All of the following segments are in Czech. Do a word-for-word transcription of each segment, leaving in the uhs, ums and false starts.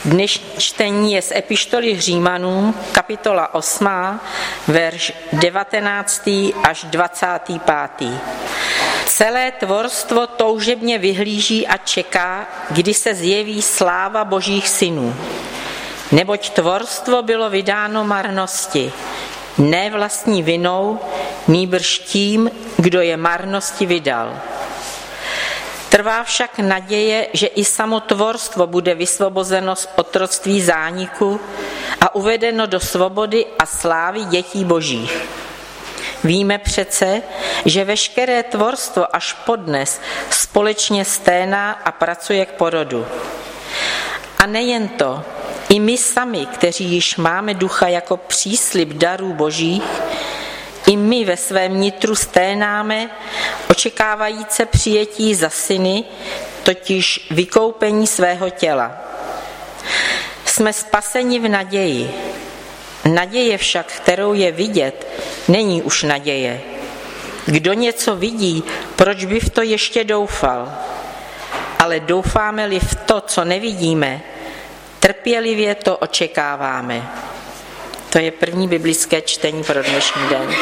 Dnešní čtení je z epištoly Římanům, kapitola osmá, verš devatenáctý až dvacátý pátý. Celé tvorstvo toužebně vyhlíží a čeká, kdy se zjeví sláva božích synů. Neboť tvorstvo bylo vydáno marnosti, ne vlastní vinou, nýbrž tím, kdo je marnosti vydal. Trvá však naděje, že i samo tvorstvo bude vysvobozeno z otroctví zániku a uvedeno do svobody a slávy dětí božích. Víme přece, že veškeré tvorstvo až podnes společně sténá a pracuje k porodu. A nejen to, i my sami, kteří již máme ducha jako příslib darů božích, i my ve svém nitru sténáme, očekávajíce přijetí za syny, totiž vykoupení svého těla. Jsme spaseni v naději. Naděje však, kterou je vidět, není už naděje. Kdo něco vidí, proč by v to ještě doufal? Ale doufáme-li v to, co nevidíme, trpělivě to očekáváme. To je první biblické čtení pro dnešní den.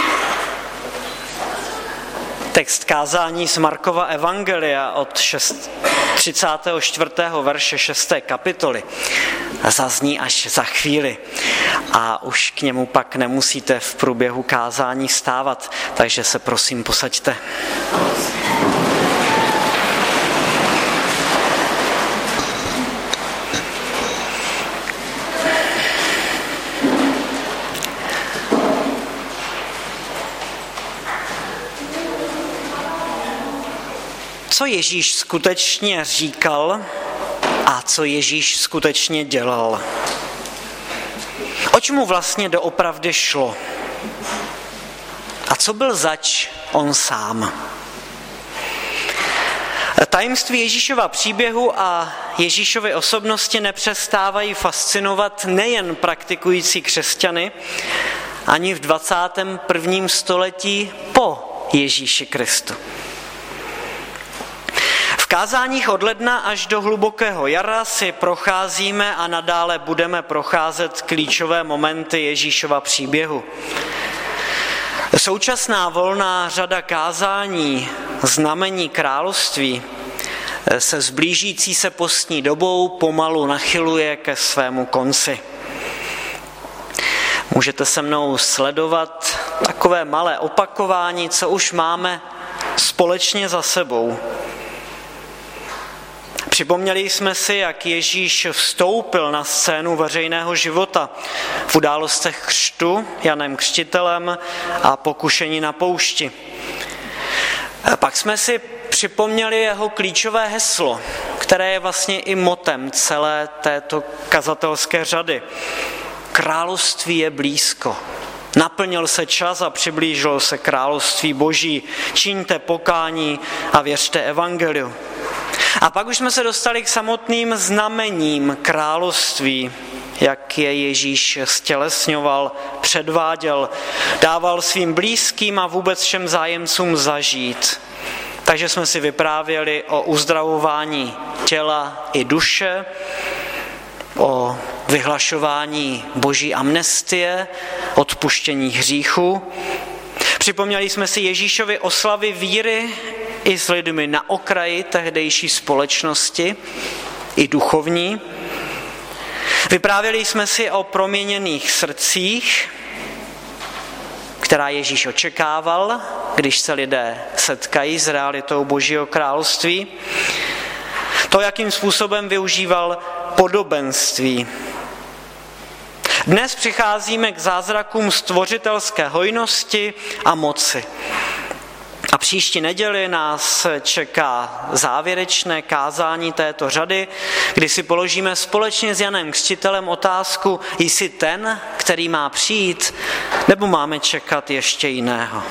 Text kázání z Markova evangelia od třicátého čtvrtého verše šesté kapitoly zazní až za chvíli a už k němu pak nemusíte v průběhu kázání stávat, takže se prosím posaďte. Co Ježíš skutečně říkal a co Ježíš skutečně dělal? Oč mu vlastně doopravdy šlo? A co byl zač on sám? Tajemství Ježíšova příběhu a Ježíšovy osobnosti nepřestávají fascinovat nejen praktikující křesťany, ani v dvacátém prvním století po Ježíši Kristu. V kázáních od ledna až do hlubokého jara si procházíme a nadále budeme procházet klíčové momenty Ježíšova příběhu. Současná volná řada kázání Znamení království se s blížící se postní dobou pomalu nachyluje ke svému konci. Můžete se mnou sledovat takové malé opakování, co už máme společně za sebou. Připomněli jsme si, jak Ježíš vstoupil na scénu veřejného života v událostech křtu Janem Křtitelem a pokušení na poušti. Pak jsme si připomněli jeho klíčové heslo, které je vlastně i motem celé této kazatelské řady. Království je blízko. Naplnil se čas a přiblížilo se království Boží. Čiňte pokání a věřte evangeliu. A pak už jsme se dostali k samotným znamením království, jak je Ježíš stělesňoval, předváděl, dával svým blízkým a vůbec všem zájemcům zažít. Takže jsme si vyprávěli o uzdravování těla i duše, o vyhlašování boží amnestie, odpuštění hříchů. Připomněli jsme si Ježíšovy oslavy víry i s lidmi na okraji tehdejší společnosti, i duchovní. Vyprávěli jsme si o proměněných srdcích, která Ježíš očekával, když se lidé setkají s realitou Božího království. To, jakým způsobem využíval podobenství. Dnes přicházíme k zázrakům stvořitelské hojnosti a moci. A příští neděli nás čeká závěrečné kázání této řady, kdy si položíme společně s Janem Křtitelem otázku, jsi ten, který má přijít, nebo máme čekat ještě jiného.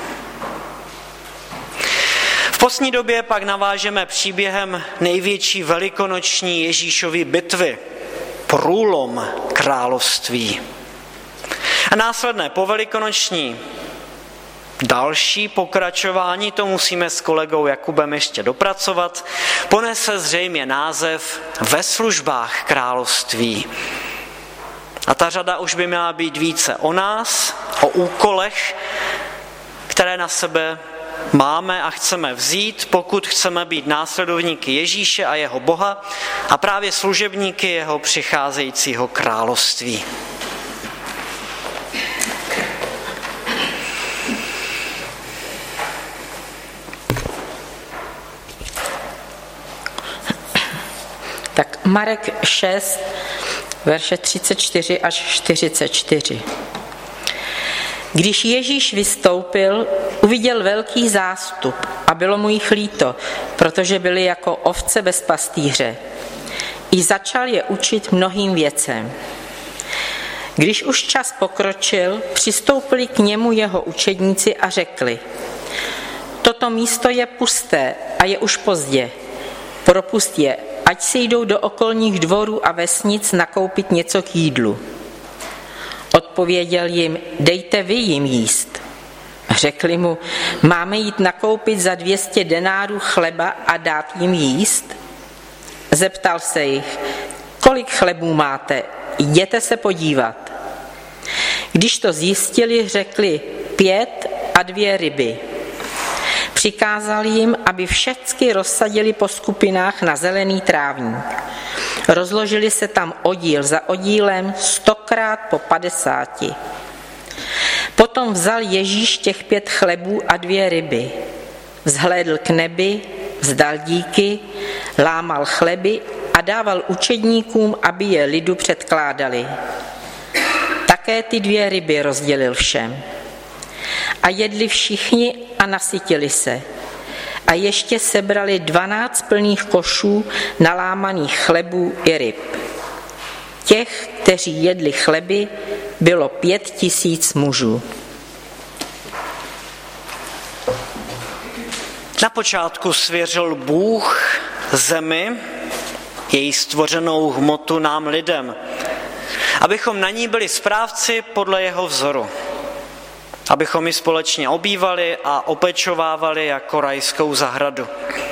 V postní době pak navážeme příběhem největší velikonoční Ježíšovy bitvy, průlom království. A následné povelikonoční Další pokračování, to musíme s kolegou Jakubem ještě dopracovat, ponese zřejmě název Ve službách království. A ta řada už by měla být více o nás, o úkolech, které na sebe máme a chceme vzít, pokud chceme být následovníky Ježíše a jeho Boha a právě služebníky jeho přicházejícího království. Tak Marek šest, verše třicet čtyři až čtyřicet čtyři. Když Ježíš vystoupil, uviděl velký zástup a bylo mu jich líto, protože byli jako ovce bez pastýře. I začal je učit mnohým věcem. Když už čas pokročil, přistoupili k němu jeho učedníci a řekli: Toto místo je pusté a je už pozdě. Propust je, ať si jdou do okolních dvorů a vesnic nakoupit něco k jídlu. Odpověděl jim: Dejte vy jim jíst. Řekli mu: Máme jít nakoupit za dvě stě denárů chleba a dát jim jíst? Zeptal se jich: Kolik chlebů máte? Jděte se podívat. Když to zjistili, řekli: Pět a dvě ryby. Přikázal jim, aby všechny rozsadili po skupinách na zelený trávník. Rozložili se tam oddíl za oddílem, stokrát po padesáti. Potom vzal Ježíš těch pět chlebů a dvě ryby. Vzhlédl k nebi, vzdal díky, lámal chleby a dával učedníkům, aby je lidu předkládali. Také ty dvě ryby rozdělil všem. A jedli všichni a nasytili se. A ještě sebrali dvanáct plných košů nalámaných chlebů i ryb. Těch, kteří jedli chleby, bylo pět tisíc mužů. Na počátku svěřil Bůh zemi, její stvořenou hmotu nám lidem, abychom na ní byli správci podle jeho vzoru. Abychom ji společně obývali a opečovávali jako rajskou zahradu.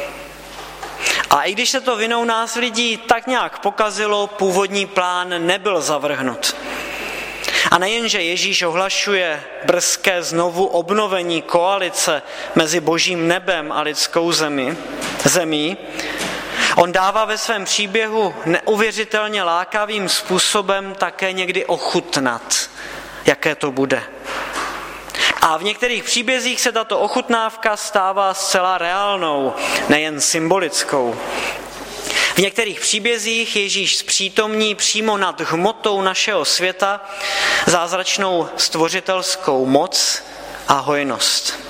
A i když se to vinou nás lidí tak nějak pokazilo, původní plán nebyl zavrhnut. A nejenže Ježíš ohlašuje brzké znovu obnovení koalice mezi božím nebem a lidskou zemi, zemí, on dává ve svém příběhu neuvěřitelně lákavým způsobem také někdy ochutnat, jaké to bude. A v některých příbězích se tato ochutnávka stává zcela reálnou, nejen symbolickou. V některých příbězích Ježíš zpřítomní přímo nad hmotou našeho světa zázračnou stvořitelskou moc a hojnost.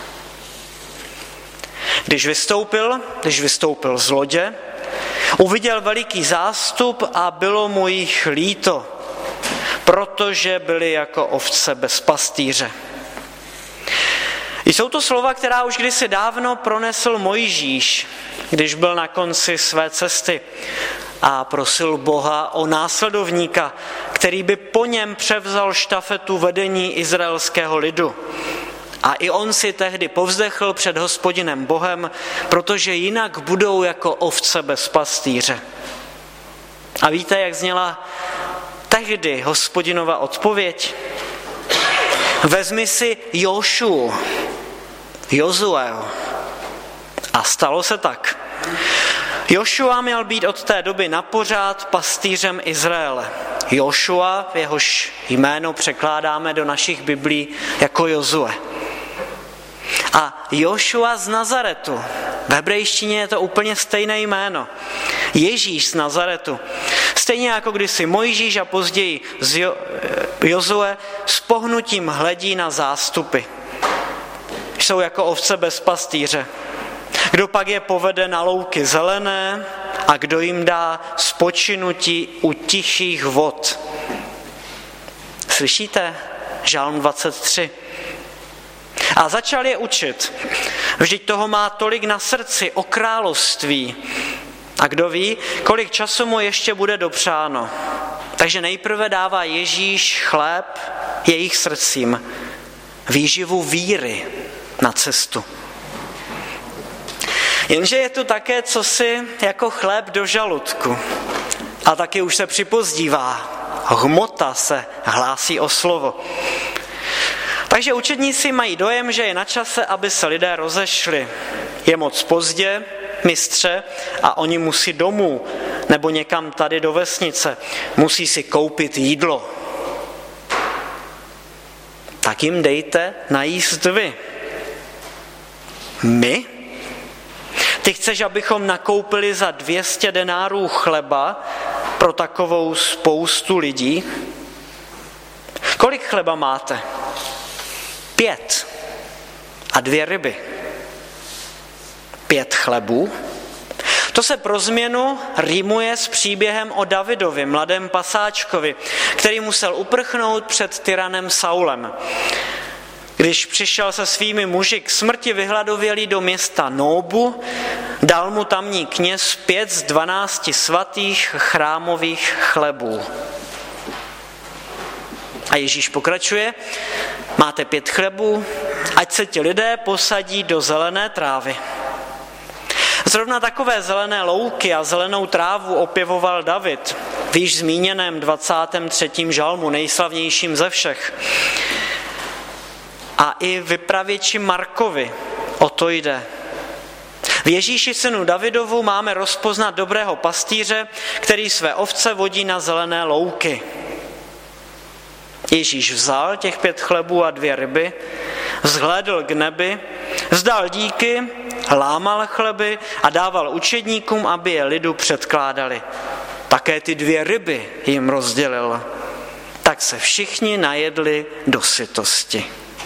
Když vystoupil, když vystoupil z lodě, uviděl veliký zástup a bylo mu jich líto, protože byli jako ovce bez pastýře. Jsou to slova, která už kdysi dávno pronesl Mojžíš, když byl na konci své cesty a prosil Boha o následovníka, který by po něm převzal štafetu vedení izraelského lidu. A i on si tehdy povzdechl před Hospodinem Bohem, protože jinak budou jako ovce bez pastýře. A víte, jak zněla tehdy Hospodinova odpověď? Vezmi si Jošuu, Jozueho. A stalo se tak. Jošua měl být od té doby napořád pastýřem Izraele. Jošua, jehož jméno překládáme do našich biblí jako Jozue. A Jošua z Nazaretu, v hebrejštině je to úplně stejné jméno. Ježíš z Nazaretu. Stejně jako kdysi Mojžíš a později z jo, Jozue s pohnutím hledí na zástupy. Jsou jako ovce bez pastýře. Kdo pak je povede na louky zelené a kdo jim dá spočinutí u tichých vod. Slyšíte? Žalm dvacet tři. A začal je učit. Vždyť toho má tolik na srdci o království. A kdo ví, kolik času mu ještě bude dopřáno. Takže nejprve dává Ježíš chléb jejich srdcím. výživu víry na cestu. Jenže je tu také cosi jako chléb do žaludku. A taky už se připozdívá. Hmota se hlásí o slovo. Takže učedníci mají dojem, že je na čase, aby se lidé rozešli. Je moc pozdě, mistře, a oni musí domů nebo někam tady do vesnice. Musí si koupit jídlo. Tak jim dejte najíst vy. My? Ty chceš, abychom nakoupili za dvě stě denárů chleba pro takovou spoustu lidí? Kolik chleba máte? Pět. A dvě ryby. Pět chlebů? To se pro změnu rýmuje s příběhem o Davidovi, mladém pasáčkovi, který musel uprchnout před tyranem Saulem. Když přišel se svými muži k smrti vyhladovělý do města Nóbu, dal mu tamní kněz pět z dvanácti svatých chrámových chlebů. A Ježíš pokračuje, máte pět chlebů, ať se ti lidé posadí do zelené trávy. Zrovna takové zelené louky a zelenou trávu opěvoval David v již zmíněném dvacátém třetím žalmu, nejslavnějším ze všech. A i vypravěči Markovi o to jde. V Ježíši synu Davidovu máme rozpoznat dobrého pastýře, který své ovce vodí na zelené louky. Ježíš vzal těch pět chlebů a dvě ryby, vzhlédl k nebi, vzdal díky, lámal chleby a dával učedníkům, aby je lidu předkládali. Také ty dvě ryby jim rozdělil. Tak se všichni najedli do sytosti.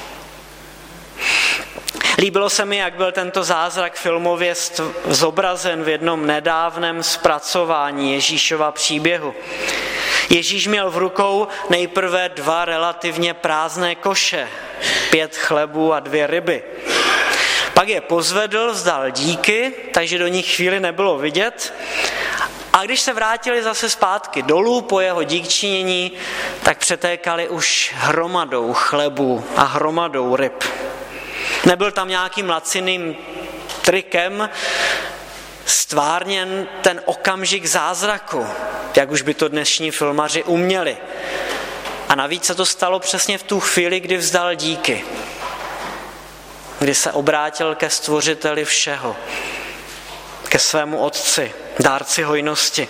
Líbilo se mi, jak byl tento zázrak filmově zobrazen v jednom nedávném zpracování Ježíšova příběhu. Ježíš měl v rukou nejprve dva relativně prázdné koše, pět chlebů a dvě ryby. Pak je pozvedl, vzdal díky, takže do nich chvíli nebylo vidět. A když se vrátili zase zpátky dolů po jeho díkčinění, tak přetékali už hromadou chlebů a hromadou ryb. Nebyl tam nějakým laciným trikem stvárněn ten okamžik zázraku, jak už by to dnešní filmaři uměli. A navíc se to stalo přesně v tu chvíli, kdy vzdal díky. Kdy se obrátil ke stvořiteli všeho, ke svému otci, dárci hojnosti.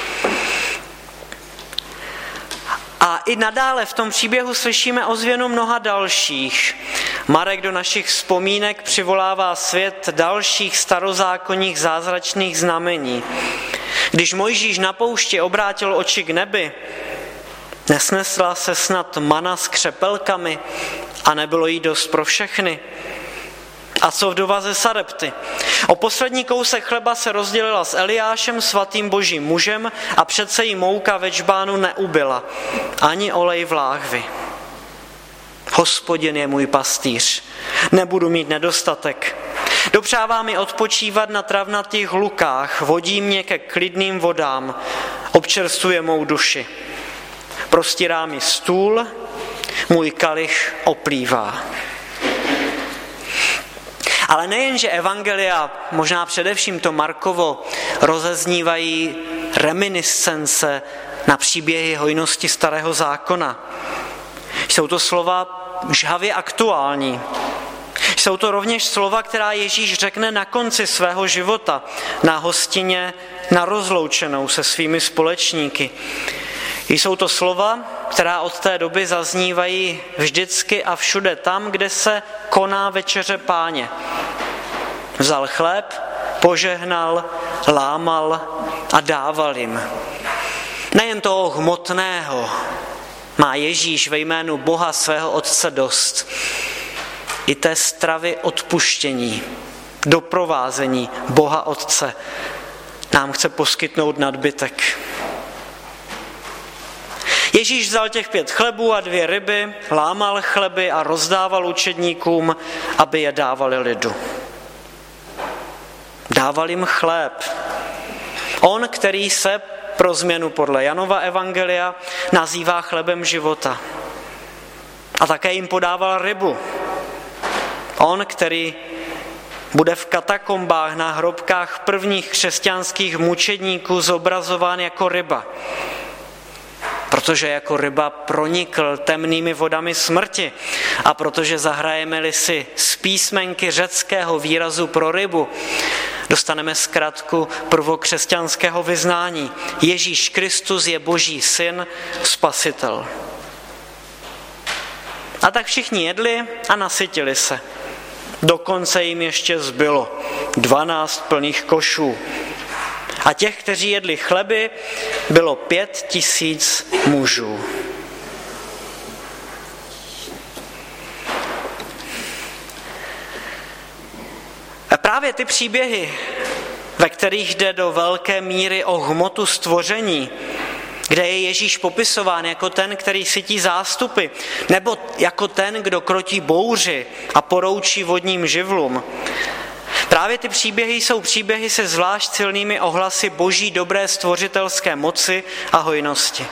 A i nadále v tom příběhu slyšíme ozvěnu mnoha dalších. Marek do našich vzpomínek přivolává svět dalších starozákonních zázračných znamení. Když Mojžíš na poušti obrátil oči k nebi, nesnesla se snad mana s křepelkami a nebylo jí dost pro všechny. A co vdova ze Sarepty? O poslední kousek chleba se rozdělila s Eliášem, svatým božím mužem, a přece jí mouka ve džbánu neubyla, ani olej v láhvi. Hospodin je můj pastýř, nebudu mít nedostatek. Dopřává mi odpočívat na travnatých lukách, vodí mě ke klidným vodám, občerstvuje mou duši. Prostírá mi stůl, můj kalich oplývá. Ale nejenže evangelia, možná především to Markovo, rozeznívají reminiscence na příběhy hojnosti starého zákona. Jsou to slova žhavě aktuální. Jsou to rovněž slova, která Ježíš řekne na konci svého života, na hostině na rozloučenou se svými společníky. Jsou to slova, která od té doby zaznívají vždycky a všude tam, kde se koná večeře Páně. Vzal chléb, požehnal, lámal a dával jim. Nejen toho hmotného má Ježíš ve jménu Boha svého Otce dost. I té stravy odpuštění, doprovázení Boha Otce nám chce poskytnout nadbytek. Ježíš vzal těch pět chlebů a dvě ryby, lámal chleby a rozdával učedníkům, aby je dávali lidu. Dával jim chléb. On, který se pro změnu podle Janova evangelia nazývá chlebem života. A také jim podával rybu. On, který bude v katakombách na hrobkách prvních křesťanských mučedníků zobrazován jako ryba, protože jako ryba pronikl temnými vodami smrti a protože zahrajeme-li si z písmenky řeckého výrazu pro rybu, dostaneme zkratku prvokřesťanského vyznání. Ježíš Kristus je Boží syn, spasitel. A tak všichni jedli a nasytili se. Dokonce jim ještě zbylo dvanáct plných košů. A těch, kteří jedli chleby, bylo pět tisíc mužů. A právě ty příběhy, ve kterých jde do velké míry o hmotu stvoření, kde je Ježíš popisován jako ten, který sytí zástupy, nebo jako ten, kdo krotí bouři a poroučí vodním živlům. Právě ty příběhy jsou příběhy se zvlášť silnými ohlasy Boží dobré stvořitelské moci a hojnosti.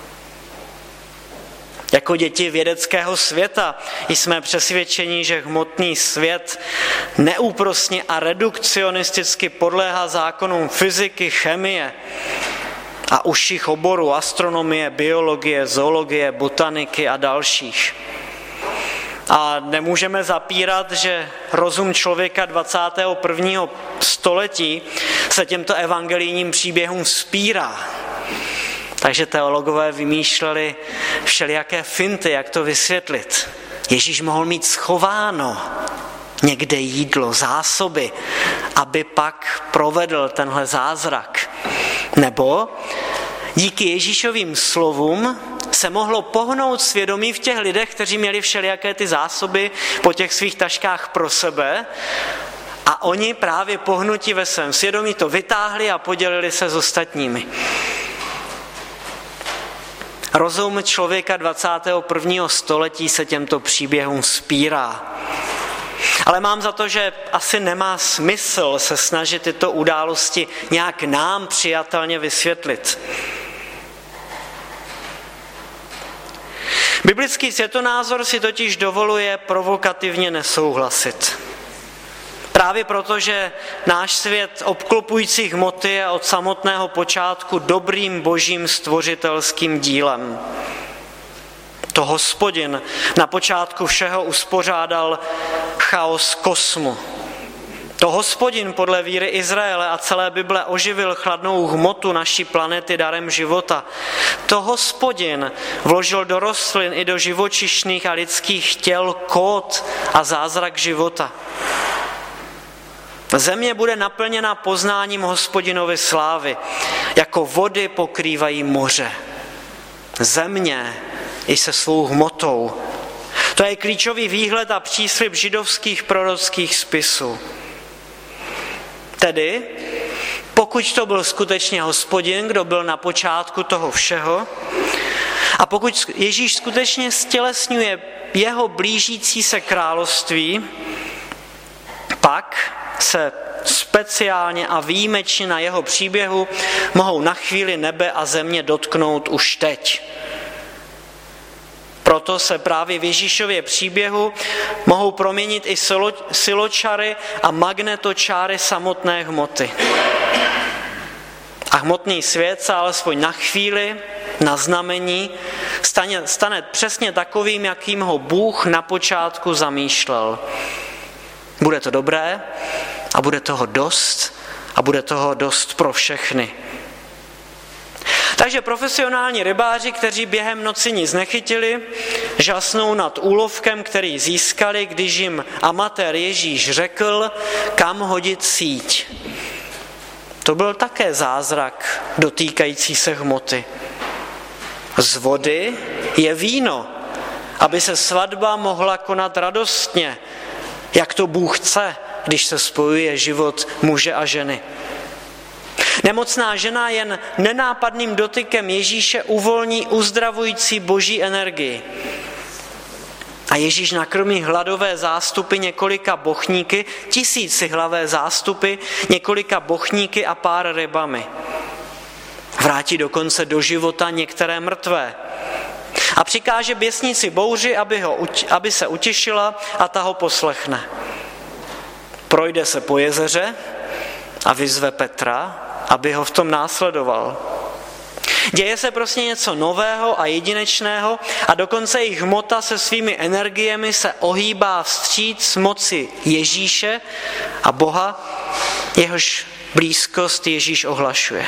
Jako děti vědeckého světa jsme přesvědčeni, že hmotný svět neúprosně a redukcionisticky podléhá zákonům fyziky, chemie a užších oborů, astronomie, biologie, zoologie, botaniky a dalších. A nemůžeme zapírat, že rozum člověka dvacátého prvního století se těmto evangelijním příběhům vzpírá. Takže teologové vymýšleli všelijaké finty, jak to vysvětlit. Ježíš mohl mít schováno někde jídlo, zásoby, aby pak provedl tenhle zázrak. Nebo díky Ježíšovým slovům se mohlo pohnout svědomí v těch lidech, kteří měli všelijaké ty zásoby po těch svých taškách pro sebe a oni právě pohnutí ve svém svědomí to vytáhli a podělili se s ostatními. Rozum člověka dvacátého prvního století se těmto příběhům vzpírá. Ale mám za to, že asi nemá smysl se snažit tyto události nějak nám přijatelně vysvětlit. Biblický světonázor si totiž dovoluje provokativně nesouhlasit. Právě proto, že náš svět obklopující hmoty je od samotného počátku dobrým božím stvořitelským dílem. To Hospodin na počátku všeho uspořádal chaos kosmu. To Hospodin podle víry Izraele a celé Bible oživil chladnou hmotu naší planety darem života. To Hospodin vložil do rostlin i do živočišných a lidských těl kód a zázrak života. Země bude naplněna poznáním Hospodinovy slávy, jako vody pokrývají moře. Země i se svou hmotou. To je klíčový výhled a příslib židovských prorockých spisů. Tedy, pokud to byl skutečně Hospodin, kdo byl na počátku toho všeho, a pokud Ježíš skutečně stělesňuje jeho blížící se království, pak se speciálně a výjimečně na jeho příběhu mohou na chvíli nebe a země dotknout už teď. Proto se právě v Ježíšově příběhu mohou proměnit i siločary a magnetočáry samotné hmoty. A hmotný svět se alespoň na chvíli, na znamení, stane, stane přesně takovým, jakým ho Bůh na počátku zamýšlel. Bude to dobré a bude toho dost a bude toho dost pro všechny. Takže profesionální rybáři, kteří během noci nic nechytili, žasnou nad úlovkem, který získali, když jim amatér Ježíš řekl, kam hodit síť. To byl také zázrak dotýkající se hmoty. Z vody je víno, aby se svatba mohla konat radostně, jak to Bůh chce, když se spojuje život muže a ženy. Nemocná žena jen nenápadným dotykem Ježíše uvolní uzdravující boží energii. A Ježíš nakrmí hladové zástupy několika bochníky, tisícihlavé zástupy, několika bochníky a pár rybami. Vrátí dokonce do života některé mrtvé. A přikáže běsnici bouři, aby, ho, aby se utěšila a ta ho poslechne. Projde se po jezeře a vyzve Petra, aby ho v tom následoval. Děje se prostě něco nového a jedinečného a dokonce jejich hmota se svými energiemi se ohýbá vstříc moci Ježíše a Boha, jehož blízkost Ježíš ohlašuje.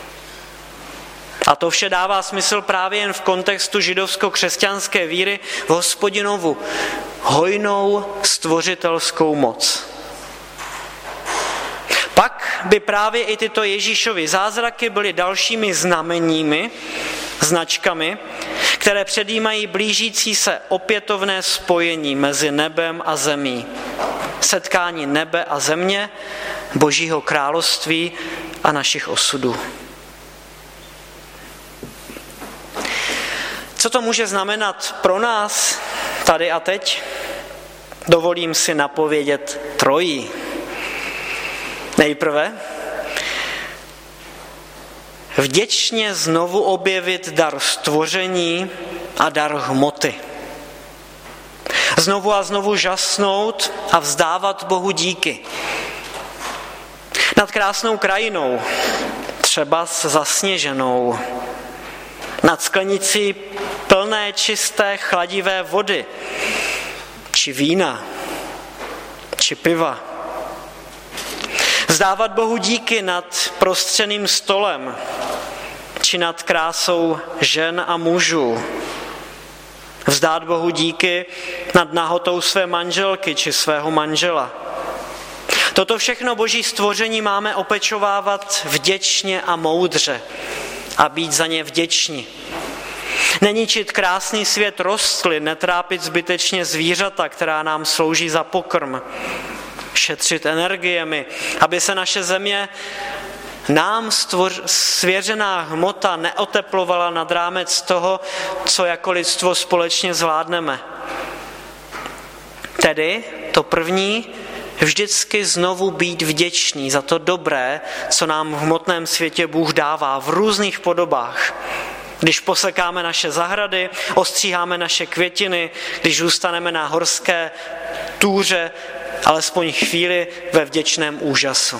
A to vše dává smysl právě jen v kontextu židovsko-křesťanské víry v Hospodinovu hojnou stvořitelskou moc. Pak by právě i tyto Ježíšovy zázraky byly dalšími znameními, značkami, které předjímají blížící se opětovné spojení mezi nebem a zemí. Setkání nebe a země, Božího království a našich osudů. Co to může znamenat pro nás tady a teď? Dovolím si napovědět trojí. Nejprve vděčně znovu objevit dar stvoření a dar hmoty. Znovu a znovu žasnout a vzdávat Bohu díky. Nad krásnou krajinou, třeba zasněženou, nad sklenicí plné čisté chladivé vody, či vína, či piva. Vzdávat Bohu díky nad prostřeným stolem, či nad krásou žen a mužů. Vzdát Bohu díky nad nahotou své manželky či svého manžela. Toto všechno Boží stvoření máme opečovávat vděčně a moudře a být za ně vděční. Neničit krásný svět rostlin, netrápit zbytečně zvířata, která nám slouží za pokrm. Šetřit energiemi, aby se naše země nám stvoř, svěřená hmota neoteplovala nad rámec toho, co jako lidstvo společně zvládneme. Tedy to první, vždycky znovu být vděčný za to dobré, co nám v hmotném světě Bůh dává v různých podobách. Když posekáme naše zahrady, ostříháme naše květiny, když zůstaneme na horské túře, alespoň chvíli ve vděčném úžasu.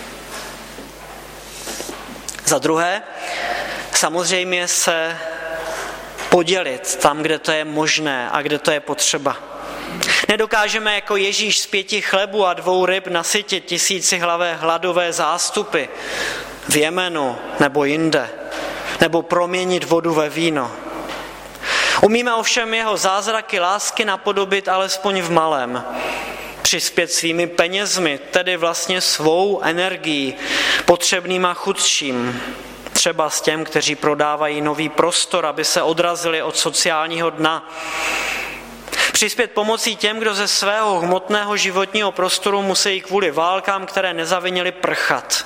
Za druhé, samozřejmě se podělit tam, kde to je možné a kde to je potřeba. Nedokážeme jako Ježíš z pěti chlebů a dvou ryb nasytit tisícihlavé hladové zástupy v Jemenu nebo jinde, nebo proměnit vodu ve víno. Umíme ovšem jeho zázraky lásky napodobit alespoň v malém. Přispět svými penězmi, tedy vlastně svou energií, potřebným a chudším. Třeba s těm, kteří prodávají nový prostor, aby se odrazili od sociálního dna. Přispět pomocí těm, kdo ze svého hmotného životního prostoru musí kvůli válkám, které nezavinili, prchat.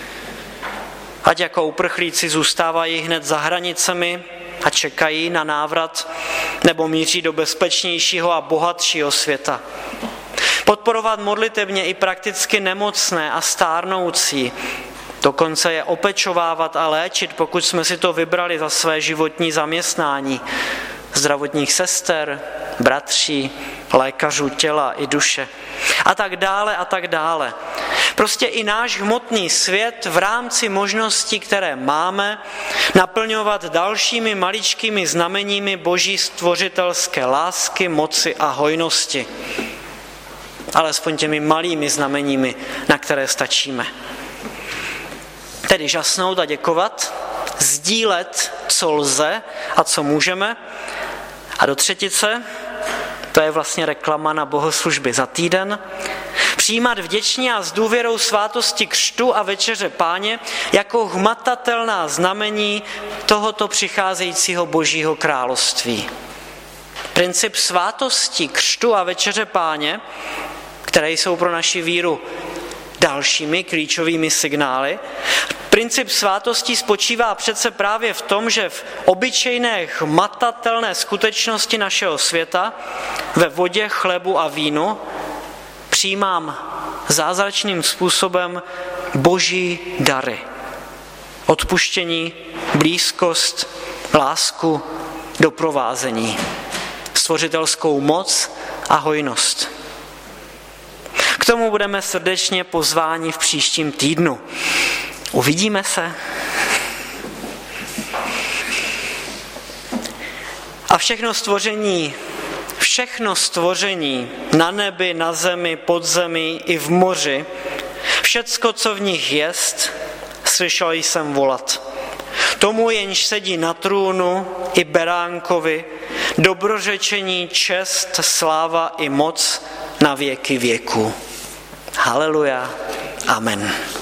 Ať jako uprchlíci zůstávají hned za hranicemi a čekají na návrat, nebo míří do bezpečnějšího a bohatšího světa. Podporovat modlitevně i prakticky nemocné a stárnoucí, dokonce je opečovávat a léčit, pokud jsme si to vybrali za své životní zaměstnání. Zdravotních sester, bratří, lékařů těla i duše. A tak dále a tak dále. Prostě i náš hmotný svět v rámci možností, které máme, naplňovat dalšími maličkými znameními Boží stvořitelské lásky, moci a hojnosti. Alespoň těmi malými znameními, na které stačíme. Tedy žasnout a děkovat, sdílet, co lze a co můžeme. A do třetice, to je vlastně reklama na bohoslužby za týden, přijímat vděčně a s důvěrou svátosti křtu a večeře Páně jako hmatatelná znamení tohoto přicházejícího Božího království. Princip svátosti křtu a večeře Páně, které jsou pro naši víru dalšími klíčovými signály, princip svátosti spočívá přece právě v tom, že v obyčejné hmatatelné skutečnosti našeho světa, ve vodě, chlebu a vínu, přijímám zázračným způsobem Boží dary. Odpuštění, blízkost, lásku, doprovázení, stvořitelskou moc a hojnost. K tomu budeme srdečně pozváni v příštím týdnu. Uvidíme se. A všechno stvoření, všechno stvoření na nebi, na zemi, pod zemi i v moři, všecko, co v nich jest, slyšel jsem volat. Tomu, jenž sedí na trůnu, i beránkovi, dobrořečení, čest, sláva i moc na věky věků. Haleluja. Amen.